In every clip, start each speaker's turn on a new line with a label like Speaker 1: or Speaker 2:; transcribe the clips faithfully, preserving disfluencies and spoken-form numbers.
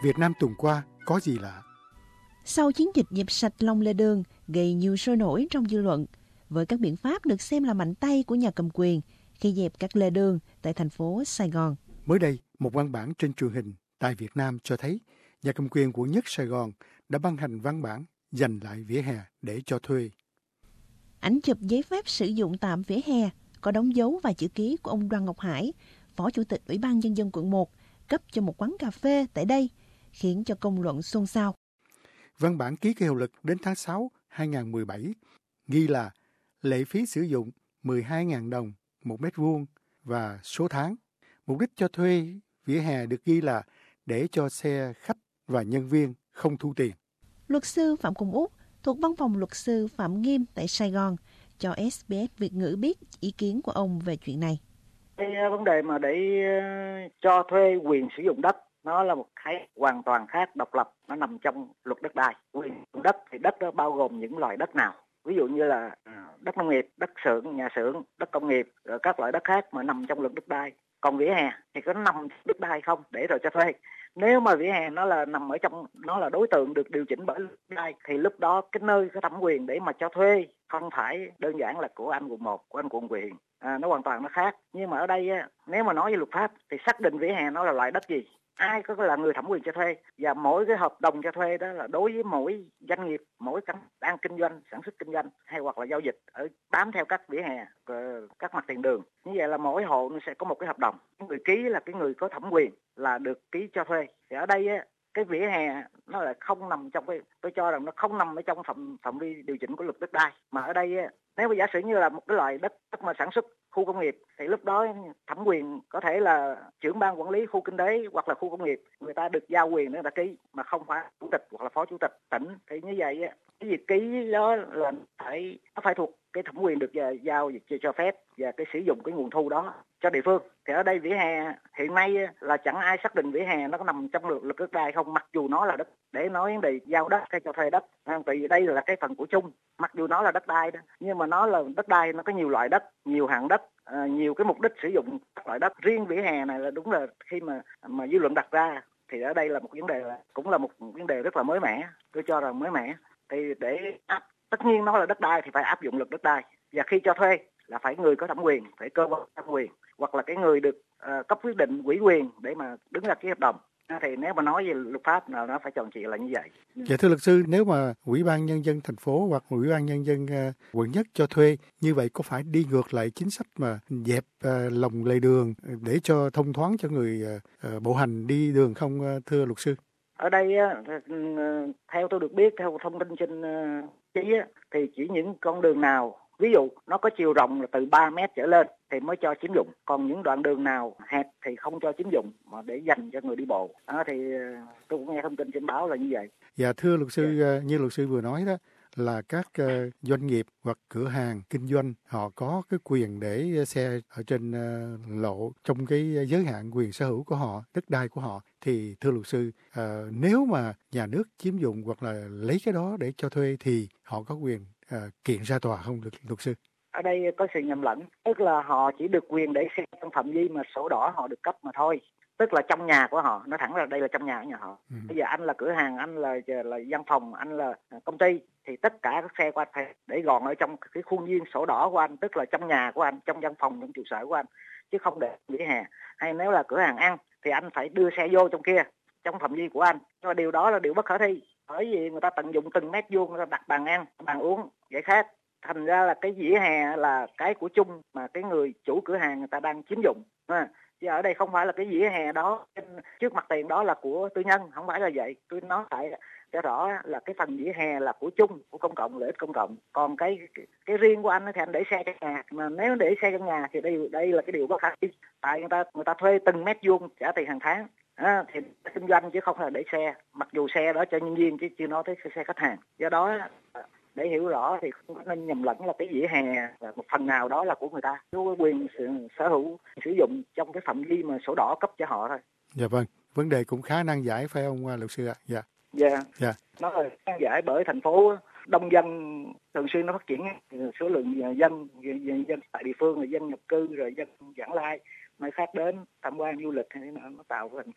Speaker 1: Việt Nam tuần qua có gì lạ?
Speaker 2: Sau chiến dịch dẹp sạch lòng lề đường gây nhiều sôi nổi trong dư luận, với các biện pháp được xem là mạnh tay của nhà cầm quyền khi dẹp các lề đường tại thành phố Sài Gòn.
Speaker 1: Mới đây, một văn bản trên truyền hình tại Việt Nam cho thấy nhà cầm quyền quận nhất Sài Gòn đã ban hành văn bản dành lại vỉa hè để cho thuê.
Speaker 2: Ảnh chụp giấy phép sử dụng tạm vỉa hè có đóng dấu và chữ ký của ông Đoàn Ngọc Hải, Phó Chủ tịch Ủy ban Nhân dân quận một, cấp cho một quán cà phê tại đây, khiến cho công luận xôn xao.
Speaker 1: Văn bản ký có hiệu lực đến tháng sáu năm hai nghìn không trăm mười bảy, ghi là lệ phí sử dụng mười hai nghìn đồng một mét vuông và số tháng. Mục đích cho thuê vỉa hè được ghi là để cho xe khách và nhân viên, không thu tiền.
Speaker 2: Luật sư Phạm Công Út thuộc văn phòng luật sư Phạm Nghiêm tại Sài Gòn cho ét bê ét Việt ngữ biết ý kiến của ông về chuyện này.
Speaker 3: Cái vấn đề mà để cho thuê quyền sử dụng đất nó là một cái hoàn toàn khác, độc lập, nó nằm trong luật đất đai. Quyền sử dụng đất thì đất đó bao gồm những loại đất nào? Ví dụ như là đất nông nghiệp, đất xưởng, nhà xưởng, đất công nghiệp, rồi các loại đất khác mà nằm trong luật đất đai. Còn vỉa hè thì có nằm đất đai không để rồi cho thuê. Nếu mà vỉa hè nó là nằm ở trong, nó là đối tượng được điều chỉnh bởi luật đất đai thì lúc đó cái nơi có thẩm quyền để mà cho thuê không phải đơn giản là của anh quận một, của anh quận huyện. À, nó hoàn toàn nó khác. Nhưng mà ở đây á, nếu mà nói về luật pháp thì xác định vỉa hè nó là loại đất gì, ai có là người thẩm quyền cho thuê, và mỗi cái hợp đồng cho thuê đó là đối với mỗi doanh nghiệp, mỗi căn đang kinh doanh, sản xuất kinh doanh hay hoặc là giao dịch ở bám theo các vỉa hè, các mặt tiền đường. Như vậy là mỗi hộ nó sẽ có một cái hợp đồng, người ký là cái người có thẩm quyền là được ký cho thuê. Thì ở đây á, cái vỉa hè nó là không nằm trong cái, tôi cho rằng nó không nằm ở trong phạm phạm vi điều chỉnh của luật đất đai. Mà ở đây á, nếu mà giả sử như là một cái loại đất, đất mà sản xuất khu công nghiệp thì lúc đó thẩm quyền có thể là trưởng ban quản lý khu kinh tế hoặc là khu công nghiệp, người ta được giao quyền để người ta ký, mà không phải chủ tịch hoặc là phó chủ tịch tỉnh. Thì như vậy á, cái việc ký đó là phải nó phải thuộc cái thẩm quyền được giao cho phép và cái sử dụng cái nguồn thu đó cho địa phương. Thì ở đây vỉa hè hiện nay là chẳng ai xác định vỉa hè nó có nằm trong luật đất đai không, mặc dù nó là đất, để nói vấn đề giao đất hay cho thuê đất. Tại vì đây là cái phần của chung, mặc dù nó là đất đai đó, nhưng mà nó là đất đai, nó có nhiều loại đất, nhiều hạng đất, à, nhiều cái mục đích sử dụng các loại đất. Riêng vỉa hè này là đúng là khi mà mà dư luận đặt ra thì ở đây là một vấn đề, là cũng là một vấn đề rất là mới mẻ, tôi cho rằng mới mẻ. Thì để áp, tất nhiên nó là đất đai thì phải áp dụng luật đất đai, và khi cho thuê là phải người có thẩm quyền, phải cơ quan thẩm quyền hoặc là cái người được uh, cấp quyết định ủy quyền để mà đứng ra ký hợp đồng. Thì nếu mà nói về luật pháp nào nó phải tròn trịa là như vậy.
Speaker 1: Dạ thưa luật sư, nếu mà Ủy ban Nhân dân thành phố hoặc Ủy ban Nhân dân uh, quận nhất cho thuê, như vậy có phải đi ngược lại chính sách mà dẹp uh, lòng lề đường để cho thông thoáng cho người uh, uh, bộ hành đi đường không, uh, thưa luật sư?
Speaker 3: Ở đây uh, theo tôi được biết, theo thông tin trên uh, chí thì chỉ những con đường nào ví dụ nó có chiều rộng là từ ba mét trở lên thì mới cho chiếm dụng, còn những đoạn đường nào hẹp thì không cho chiếm dụng mà để dành cho người đi bộ. Đó thì tôi cũng nghe thông tin trên báo là như vậy.
Speaker 1: Dạ thưa luật sư, yeah. Như luật sư vừa nói đó là các uh, doanh nghiệp hoặc cửa hàng kinh doanh họ có cái quyền để xe ở trên uh, lộ trong cái giới hạn quyền sở hữu của họ, đất đai của họ. Thì thưa luật sư, uh, nếu mà nhà nước chiếm dụng hoặc là lấy cái đó để cho thuê thì họ có quyền uh, kiện ra tòa không, luật, luật sư?
Speaker 3: Ở đây có sự nhầm lẫn, tức là họ chỉ được quyền để xe trong phạm vi mà sổ đỏ họ được cấp mà thôi. Tức là trong nhà của họ, nói thẳng là đây là trong nhà của nhà họ. Ừ. Bây giờ anh là cửa hàng, anh là là văn phòng, anh là công ty thì tất cả các xe của anh phải để gọn ở trong cái khuôn viên sổ đỏ của anh, tức là trong nhà của anh, trong văn phòng, trong trụ sở của anh, chứ không để vỉa hè. Hay nếu là cửa hàng ăn thì anh phải đưa xe vô trong kia, trong phạm vi của anh. Nhưng điều đó là điều bất khả thi, bởi vì người ta tận dụng từng mét vuông, người ta đặt bàn ăn, bàn uống, vậy khác. Thành ra là cái vỉa hè là cái của chung mà cái người chủ cửa hàng người ta đang chiếm dụng. À, chứ ở đây không phải là cái vỉa hè đó trước mặt tiền đó là của tư nhân, không phải là vậy. Tôi nói lại cho rõ là cái phần vỉa hè là của chung, của công cộng, lợi ích công cộng. Còn cái cái, cái riêng của anh thì anh để xe trong nhà, mà nếu để xe trong nhà thì đây đây là cái điều bất khả thi. Tại người ta người ta thuê từng mét vuông trả tiền hàng tháng. À, thì kinh doanh chứ không phải là để xe, mặc dù xe đó cho nhân viên chứ chưa nói tới xe khách hàng. Do đó để hiểu rõ thì không có nên nhầm lẫn là cái vỉa hè là một phần nào đó là của người ta, có quyền sở hữu sử dụng trong cái phạm vi mà sổ đỏ cấp cho họ thôi.
Speaker 1: Dạ vâng, vấn đề cũng khá nan giải phải không luật sư ạ? Dạ.
Speaker 3: Dạ.
Speaker 1: Dạ.
Speaker 3: Nó là nan giải bởi thành phố đông dân thường xuyên nó phát triển, số lượng dân dân, dân tại địa phương là dân nhập cư rồi dân vãng lai nơi khác đến tham quan du lịch, nó, nó tạo thành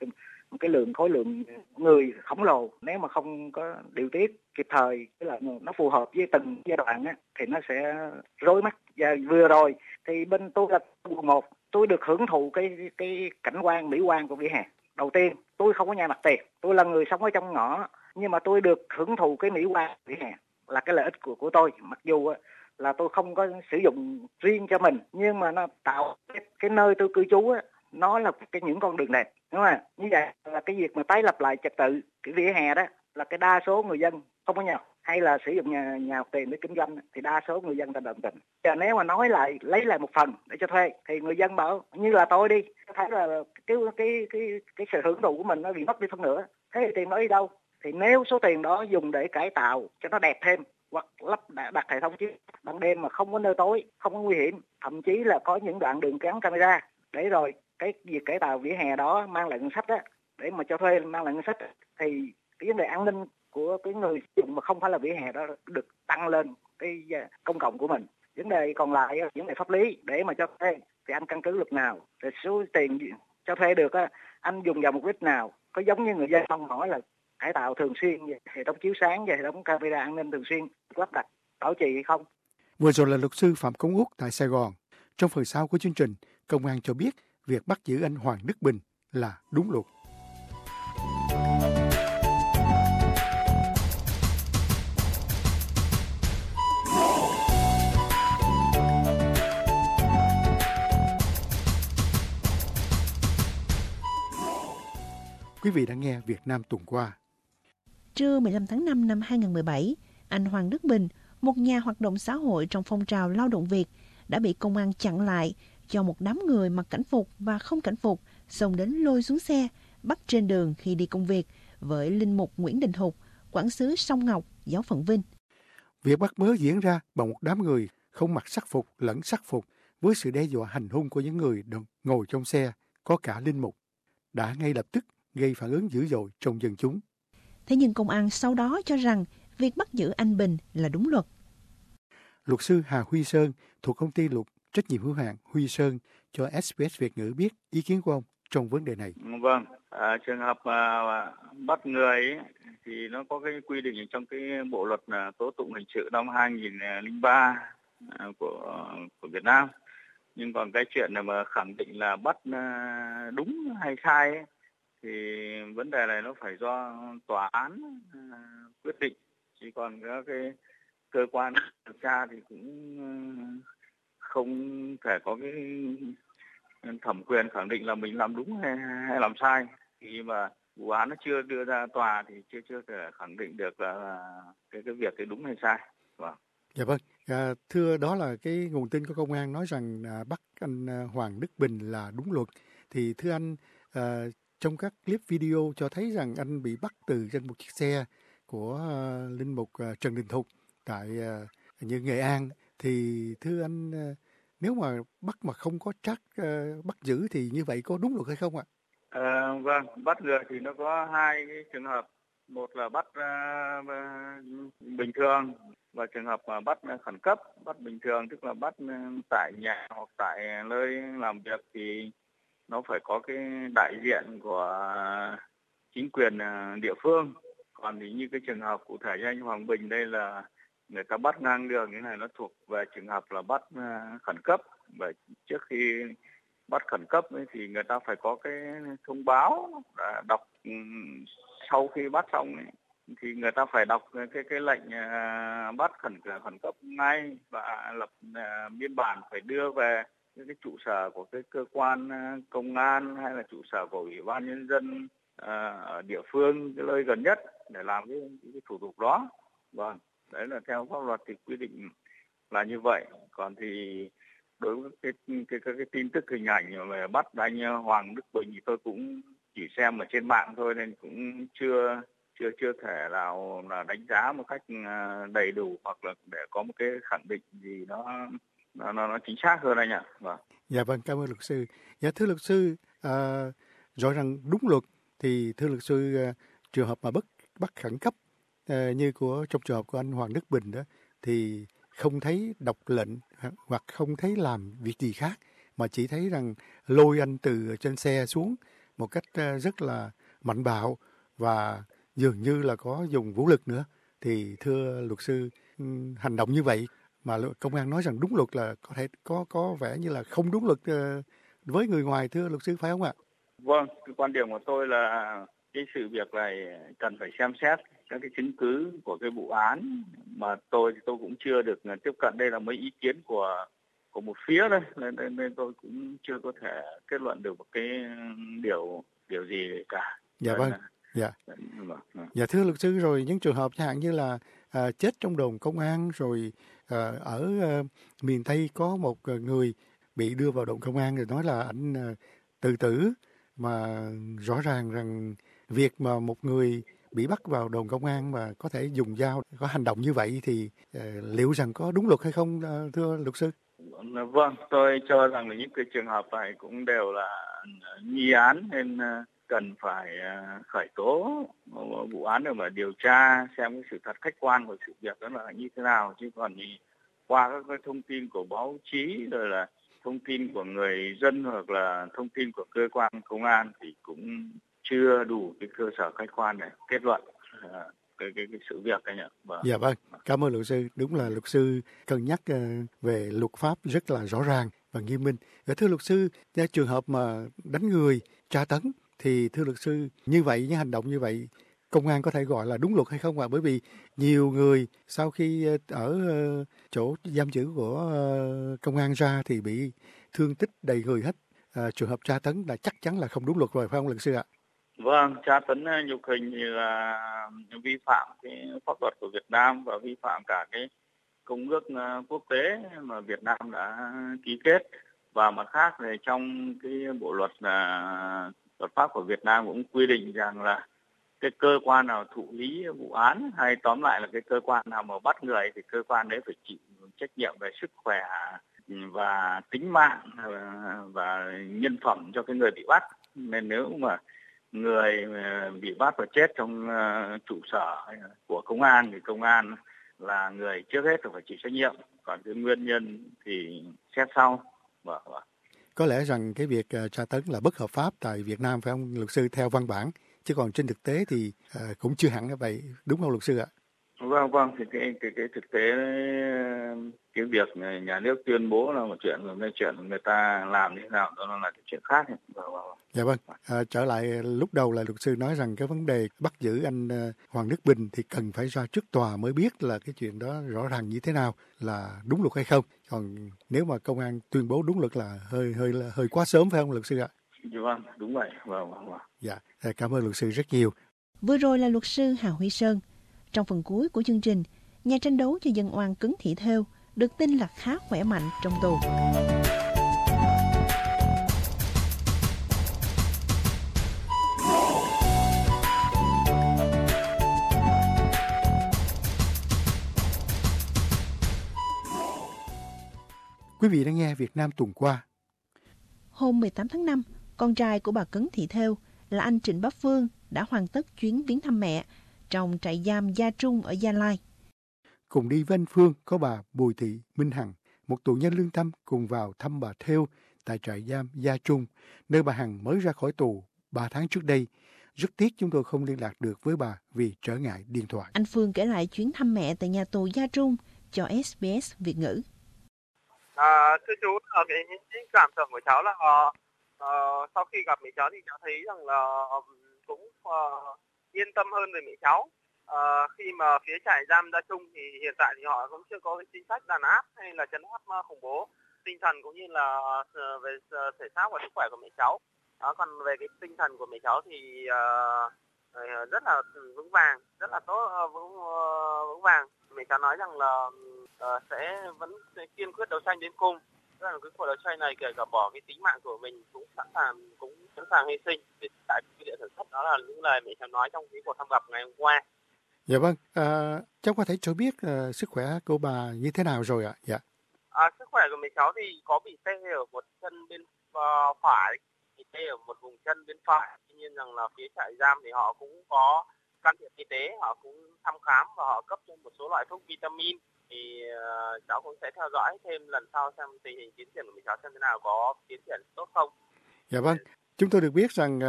Speaker 3: một cái lượng khối lượng người khổng lồ, nếu mà không có điều tiết kịp thời, tức là nó phù hợp với từng giai đoạn á, thì nó sẽ rối mắt. Và vừa rồi thì bên tôi là quận một, tôi được hưởng thụ cái cái cảnh quan mỹ quan của vỉa hè. Đầu tiên, tôi không có nhà mặt tiền, tôi là người sống ở trong ngõ, nhưng mà tôi được hưởng thụ cái mỹ quan vỉa hè là cái lợi ích của của tôi. Mặc dù á, là tôi không có sử dụng riêng cho mình, nhưng mà nó tạo cái, cái nơi tôi cư trú á, nó là cái những con đường đẹp, đúng không? Như vậy là cái việc mà tái lập lại trật tự cái vỉa hè đó là cái đa số người dân không có nhau, hay là sử dụng nhà nhà mặt tiền để kinh doanh thì đa số người dân ta đồng tình. Và nếu mà nói lại lấy lại một phần để cho thuê thì người dân bảo như là tôi đi, thấy là cái cái cái cái sự hưởng thụ của mình nó bị mất đi phân nửa. Thế thì tiền đó đi đâu? Thì nếu số tiền đó dùng để cải tạo cho nó đẹp thêm, hoặc lắp đặt hệ thống chiếu ban đêm mà không có nơi tối, không có nguy hiểm, thậm chí là có những đoạn đường gắn camera, để rồi cái việc cải tạo vỉa hè đó mang lại ngân sách đó, để mà cho thuê mang lại ngân sách, thì cái vấn đề an ninh của cái người sử dụng mà không phải là vỉa hè đó được tăng lên cái công cộng của mình. Vấn đề còn lại, vấn đề pháp lý để mà cho thuê thì anh căn cứ luật nào, thì số tiền cho thuê được anh dùng vào mục đích nào, có giống như người dân mong mỏi là cải tạo thường xuyên hệ thống chiếu sáng và hệ thống camera an ninh thường xuyên lắp đặt bảo trì hay không.
Speaker 1: Vừa rồi là luật sư Phạm Công Út tại Sài Gòn. Trong phần sau của chương trình, công an cho biết việc bắt giữ anh Hoàng Đức Bình là đúng luật. Quý vị đã nghe Việt Nam tuần qua.
Speaker 2: Trưa mười lăm tháng năm năm hai nghìn không trăm mười bảy, anh Hoàng Đức Bình, một nhà hoạt động xã hội trong phong trào lao động Việt, đã bị công an chặn lại cho một đám người mặc cảnh phục và không cảnh phục xông đến lôi xuống xe, bắt trên đường khi đi công việc với linh mục Nguyễn Đình Thục, quản xứ Sông Ngọc, giáo phận Vinh.
Speaker 1: Việc bắt bớ diễn ra bằng một đám người không mặc sắc phục lẫn sắc phục, với sự đe dọa hành hung của những người ngồi trong xe, có cả linh mục, đã ngay lập tức gây phản ứng dữ dội trong dân chúng.
Speaker 2: Thế nhưng công an sau đó cho rằng việc bắt giữ anh Bình là đúng luật.
Speaker 1: Luật sư Hà Huy Sơn thuộc công ty luật trách nhiệm hữu hạn Huy Sơn cho ét bê ét Việt ngữ biết ý kiến của ông trong vấn đề này.
Speaker 4: Vâng, à, trường hợp à, bắt người ấy, thì nó có cái quy định trong cái bộ luật là tố tụng hình sự năm hai nghìn không trăm lẻ ba à, của của Việt Nam. Nhưng còn cái chuyện này mà khẳng định là bắt à, đúng hay sai ấy, thì vấn đề này nó phải do tòa án à, quyết định. Chỉ còn các cái cơ quan điều tra thì cũng không thể có cái thẩm quyền khẳng định là mình làm đúng hay, hay làm sai. Khi mà vụ án nó chưa đưa ra tòa thì chưa chưa thể khẳng định được là cái cái việc cái đúng hay sai. Vâng.
Speaker 1: Dạ vâng. À, thưa, đó là cái nguồn tin của công an nói rằng à, bắt anh à, Hoàng Đức Bình là đúng luật. Thì thưa anh, à, trong các clip video cho thấy rằng anh bị bắt từ trên một chiếc xe của à, linh mục à, Trần Đình Thục tại à, như Nghệ An, thì thưa anh, à, nếu mà bắt mà không có trắc à, bắt giữ thì như vậy có đúng luật hay không ạ?
Speaker 4: À, vâng, bắt người thì nó có hai cái trường hợp. Một là bắt uh, bình thường, và trường hợp mà bắt khẩn cấp. Bắt bình thường tức là bắt tại nhà hoặc tại nơi làm việc thì nó phải có cái đại diện của chính quyền địa phương. Còn thì như cái trường hợp cụ thể như anh Hoàng Bình đây là người ta bắt ngang đường, cái này nó thuộc về trường hợp là bắt khẩn cấp. Và trước khi bắt khẩn cấp ấy, thì người ta phải có cái thông báo, đọc sau khi bắt xong ấy, thì người ta phải đọc cái cái lệnh uh, bắt khẩn khẩn cấp ngay và lập uh, biên bản, phải đưa về những cái trụ sở của cái cơ quan uh, công an hay là trụ sở của ủy ban nhân dân uh, ở địa phương cái nơi gần nhất để làm cái, cái thủ tục đó. Vâng, đấy là theo pháp luật thì quy định là như vậy. Còn thì đối với cái cái cái, cái tin tức hình ảnh về bắt anh Hoàng Đức Bình thì tôi cũng chỉ xem ở trên mạng thôi, nên cũng chưa chưa chưa thể nào là đánh giá một cách đầy đủ hoặc là để có một cái khẳng định gì nó nó nó, nó chính xác hơn anh ạ. Vâng.
Speaker 1: Dạ vâng, cảm ơn luật sư. Dạ thưa luật sư, à, rõ ràng đúng luật thì thưa luật sư, à, trường hợp mà bắt bắt khẩn cấp à, như của trong trường hợp của anh Hoàng Đức Bình đó thì không thấy đọc lệnh hoặc không thấy làm việc gì khác, mà chỉ thấy rằng lôi anh từ trên xe xuống một cách rất là mạnh bạo và dường như là có dùng vũ lực nữa. Thì thưa luật sư, hành động như vậy mà công an nói rằng đúng luật là có thể có có vẻ như là không đúng luật với người ngoài, thưa luật sư, phải không ạ?
Speaker 4: Vâng, cái quan điểm của tôi là cái sự việc này cần phải xem xét các cái chứng cứ của cái vụ án, mà tôi thì tôi cũng chưa được tiếp cận. Đây là mấy ý kiến của của một phía đây, nên, nên, nên tôi cũng chưa có thể kết luận được một cái điều điều gì cả.
Speaker 1: Dạ vâng, dạ. Dạ thưa luật sư, rồi những trường hợp chẳng hạn như là à, chết trong đồn công an, rồi à, ở à, miền Tây có một người bị đưa vào đồn công an rồi nói là anh à, tự tử, mà rõ ràng rằng việc mà một người bị bắt vào đồn công an mà có thể dùng dao, có hành động như vậy thì uh, liệu rằng có đúng luật hay không, uh, thưa luật sư?
Speaker 4: Vâng, tôi cho rằng là những cái trường hợp này cũng đều là nghi án, nên uh, cần phải uh, khởi tố vụ án để mà điều tra xem cái sự thật khách quan của sự việc đó là như thế nào. Chứ còn thì qua các cái thông tin của báo chí, rồi là thông tin của người dân hoặc là thông tin của cơ quan công an thì cũng chưa đủ cái cơ sở khách quan để kết luận uh, cái, cái cái sự việc anh ạ. Vâng.
Speaker 1: Dạ vâng, cảm ơn luật sư. Đúng là luật sư cân nhắc uh, về luật pháp rất là rõ ràng và nghiêm minh. Và thưa luật sư, trường hợp mà đánh người, tra tấn thì thưa luật sư, như vậy, những hành động như vậy, công an có thể gọi là đúng luật hay không ạ? Bởi vì nhiều người sau khi ở chỗ giam giữ của công an ra thì bị thương tích đầy người hết. À, trường hợp tra tấn là chắc chắn là không đúng luật rồi, phải không luật sư ạ?
Speaker 4: Vâng, tra tấn nhục hình thì là vi phạm cái pháp luật của Việt Nam và vi phạm cả cái công ước quốc tế mà Việt Nam đã ký kết. Và mặt khác thì trong cái bộ luật là luật pháp của Việt Nam cũng quy định rằng là cái cơ quan nào thụ lý vụ án, hay tóm lại là cái cơ quan nào mà bắt người thì cơ quan đấy phải chịu trách nhiệm về sức khỏe và tính mạng và nhân phẩm cho cái người bị bắt. Nên nếu mà người bị bắt và chết trong trụ sở của công an thì công an là người trước hết phải chịu trách nhiệm, còn cái nguyên nhân thì xét sau. Vâng, vâng.
Speaker 1: Có lẽ rằng cái việc uh, tra tấn là bất hợp pháp tại Việt Nam, phải không luật sư, theo văn bản, chứ còn trên thực tế thì uh, cũng chưa hẳn là vậy, đúng không luật sư ạ?
Speaker 4: Vâng, vâng, thì cái cái cái thực tế cái việc nhà nước tuyên bố là một chuyện, rồi cái chuyện người ta làm như thế nào đó là cái chuyện khác. Vâng, vâng.
Speaker 1: Dạ vâng, à, trở lại lúc đầu là luật sư nói rằng cái vấn đề bắt giữ anh uh, Hoàng Đức Bình thì cần phải ra trước tòa mới biết là cái chuyện đó rõ ràng như thế nào, là đúng luật hay không. Còn nếu mà công an tuyên bố đúng luật là hơi hơi hơi quá sớm, phải không luật sư ạ?
Speaker 4: Dạ vâng, đúng vậy. Vâng, vâng, vâng.
Speaker 1: Dạ, cảm ơn luật sư rất nhiều.
Speaker 2: Vừa rồi là luật sư Hà Huy Sơn. Trong phần cuối của chương trình, nhà tranh đấu cho dân oan Cấn Thị Thêu được tin là khá khỏe mạnh trong tù.
Speaker 1: Quý vị đang nghe Việt Nam tuần qua.
Speaker 2: Hôm mười tám tháng năm, con trai của bà Cấn Thị Thêu là anh Trịnh Bá Phương đã hoàn tất chuyến viếng thăm mẹ trong trại giam Gia Trung ở Gia Lai.
Speaker 1: Cùng đi với anh Phương có bà Bùi Thị Minh Hằng, một tù nhân lương tâm, cùng vào thăm bà Thêu tại trại giam Gia Trung, nơi bà Hằng mới ra khỏi tù ba tháng trước đây. Rất tiếc chúng tôi không liên lạc được với bà vì trở ngại điện thoại.
Speaker 2: Anh Phương kể lại chuyến thăm mẹ tại nhà tù Gia Trung cho ét bê ét Việt ngữ.
Speaker 5: À, thưa chú, cái, cái cảm tưởng của cháu là uh, uh, sau khi gặp mẹ cháu thì cháu thấy rằng là uh, cũng uh, yên tâm hơn về mẹ cháu. Uh, khi mà phía trại giam Gia Trung thì hiện tại thì họ cũng chưa có cái chính sách đàn áp hay là trấn áp khủng bố tinh thần cũng như là uh, về uh, thể xác và sức khỏe của mẹ cháu. Đó, còn về cái tinh thần của mẹ cháu thì uh, uh, rất là vững vàng, rất là tốt, uh, vững uh, vững vàng. Mẹ cháu nói rằng là uh, sẽ vẫn kiên quyết đấu tranh đến cùng. Tức là cái cuộc đấu tranh này kể cả bỏ cái tính mạng của mình cũng sẵn sàng cũng sẵn sàng hy sinh để tại cái địa thần thất. Đó là những lời mẹ cháu nói trong cái cuộc thăm gặp ngày hôm qua.
Speaker 1: Dạ vâng, à, cháu có thể cho biết uh, sức khỏe của bà như thế nào rồi ạ? Dạ.
Speaker 5: À, sức khỏe của mẹ cháu thì có bị tê ở một chân bên uh, phải, bị tê ở một vùng chân bên phải. Tuy nhiên rằng là phía trại giam thì họ cũng có can thiệp y tế, họ cũng thăm khám và họ cấp cho một số loại thuốc vitamin. Thì uh, cháu cũng sẽ theo dõi thêm lần sau xem tình hình tiến triển của mẹ cháu xem thế nào, có tiến triển tốt không.
Speaker 1: Dạ vâng, chúng tôi được biết rằng uh,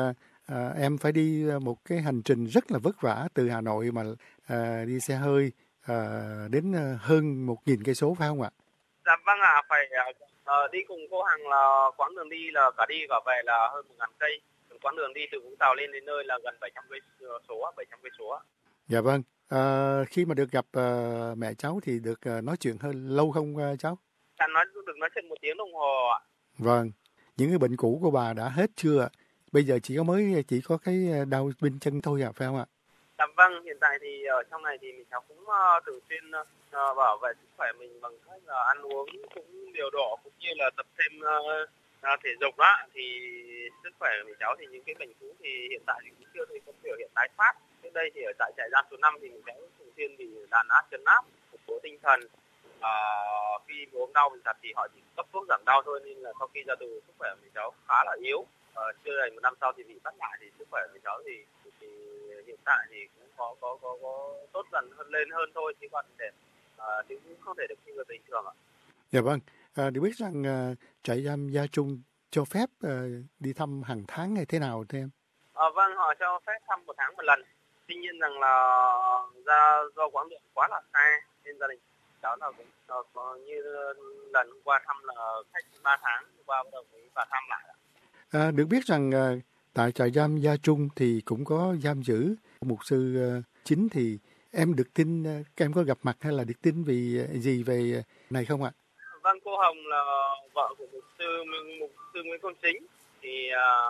Speaker 1: à, em phải đi một cái hành trình rất là vất vả từ Hà Nội mà à, đi xe hơi à, đến hơn một nghìn cây số phải không ạ?
Speaker 5: Dạ vâng ạ, à, phải uh, đi cùng cô Hằng là quãng đường đi là cả đi cả về là hơn một ngàn cây. Quãng đường đi từ Vũng Tàu lên đến nơi là gần bảy trăm cây số, bảy trăm cây số.
Speaker 1: Dạ vâng. À, khi mà được gặp uh, mẹ cháu thì được uh, nói chuyện hơn lâu không uh, cháu?
Speaker 5: Dạ nói được nói chuyện một tiếng đồng hồ ạ.
Speaker 1: Vâng. Những cái bệnh cũ của bà đã hết chưa? Bây giờ chỉ có mới chỉ có cái đau bên chân thôi à, phải không ạ?
Speaker 5: Dạ vâng, hiện tại thì ở trong này thì mình cháu cũng uh, thường xuyên uh, bảo vệ sức khỏe mình bằng cách là ăn uống cũng điều độ cũng như là tập thêm uh, uh, thể dục đó, thì sức khỏe của mình cháu thì những cái bệnh cũ thì hiện tại thì cũng chưa thấy có biểu hiện tái phát. Trước đây thì ở tại trại giam số năm thì mình cháu thường xuyên bị đàn áp, trấn áp, củng cố tinh thần. À, khi ốm đau mình thật thì họ chỉ cấp thuốc giảm đau thôi, nên là sau khi ra tù sức khỏe của mình cháu khá là yếu. À, chưa đầy một năm sau thì bị bắt lại thì sức khỏe của mình cháu thì, thì, thì hiện tại thì cũng có có có có tốt dần hơn lên hơn thôi, chứ còn để à, thì cũng không thể được như người bình thường ạ.
Speaker 1: Dạ vâng, à, được biết rằng à, trại giam Gia Trung cho phép à, đi thăm hàng tháng hay thế nào thưa em?
Speaker 5: À, vâng, họ cho phép thăm một tháng một lần. Tuy nhiên rằng là ra do quãng đường quá là xa nên gia đình cháu là cũng uh, có như lần hôm qua thăm là cách ba tháng, qua bắt đầu mới vào thăm lại.
Speaker 1: À, được biết rằng à, tại trại giam Gia Trung thì cũng có giam giữ mục sư à, chính, thì em được tin, các em có gặp mặt hay là được tin vì gì về này không ạ?
Speaker 5: Vâng, cô Hồng là vợ của mục sư mục sư Nguyễn Công Chính, thì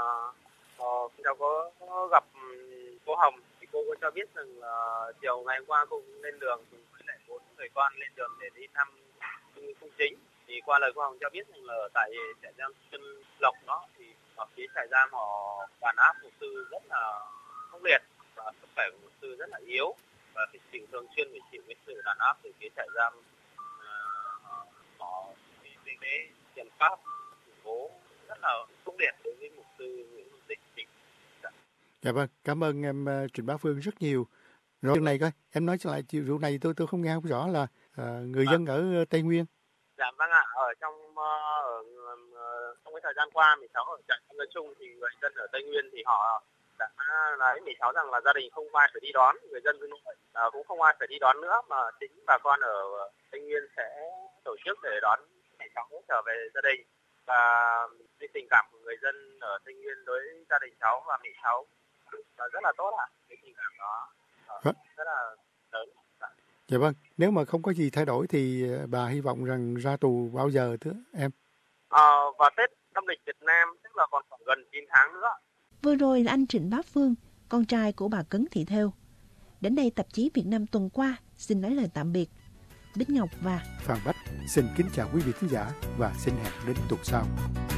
Speaker 5: uh, cháu có, có gặp cô Hồng thì cô có cho biết rằng là chiều ngày hôm qua cô cũng lên đường cùng với lại bốn người con lên đường để đi thăm Nguyễn Công Chính. Thì qua lời cô Hồng cho biết rằng là ở tại trại giam Xuân Lộc đó thì ở phía trại giam họ đàn áp mục sư rất là khốc liệt và sức khỏe của mục sư rất là yếu, và thì chịu thường xuyên phải chịu cái sự đàn áp từ phía trại giam. Họ cái cái kiểm pháp củng cố rất là khốc liệt đối với mục sư Nguyễn Công Chính.
Speaker 1: Dạ vâng, cảm ơn em uh, Trịnh Bá Phương rất nhiều. Rồi này coi, em nói trở lại vụ này tôi tôi không nghe không rõ là uh, người dân ở Tây Nguyên.
Speaker 5: Dạ vâng ạ, ở trong uh, ở, uh, trong cái thời gian qua mình cháu ở trại giam Gia Trung thì người dân ở Tây Nguyên thì họ đã nói mình cháu rằng là gia đình không ai phải đi đón, người dân cứ uh, cũng không ai phải đi đón nữa, mà chính bà con ở Tây Nguyên sẽ tổ chức để đón mẹ cháu trở về gia đình. Và cái tình cảm của người dân ở Tây Nguyên đối với gia đình cháu và mẹ cháu rất là tốt ạ, à. Cái tình cảm đó uh, rất là lớn.
Speaker 1: Dạ vâng, nếu mà không có gì thay đổi thì bà hy vọng rằng ra tù bao giờ thưa em?
Speaker 5: À, vào Tết âm lịch Việt Nam, tức là còn khoảng gần chín tháng nữa.
Speaker 2: Vừa rồi là anh Trịnh Bá Phương, con trai của bà Cấn Thị Thêu. Đến đây tạp chí Việt Nam tuần qua xin nói lời tạm biệt. Bích Ngọc và
Speaker 1: Phan Bách xin kính chào quý vị khán giả và xin hẹn đến tuần sau.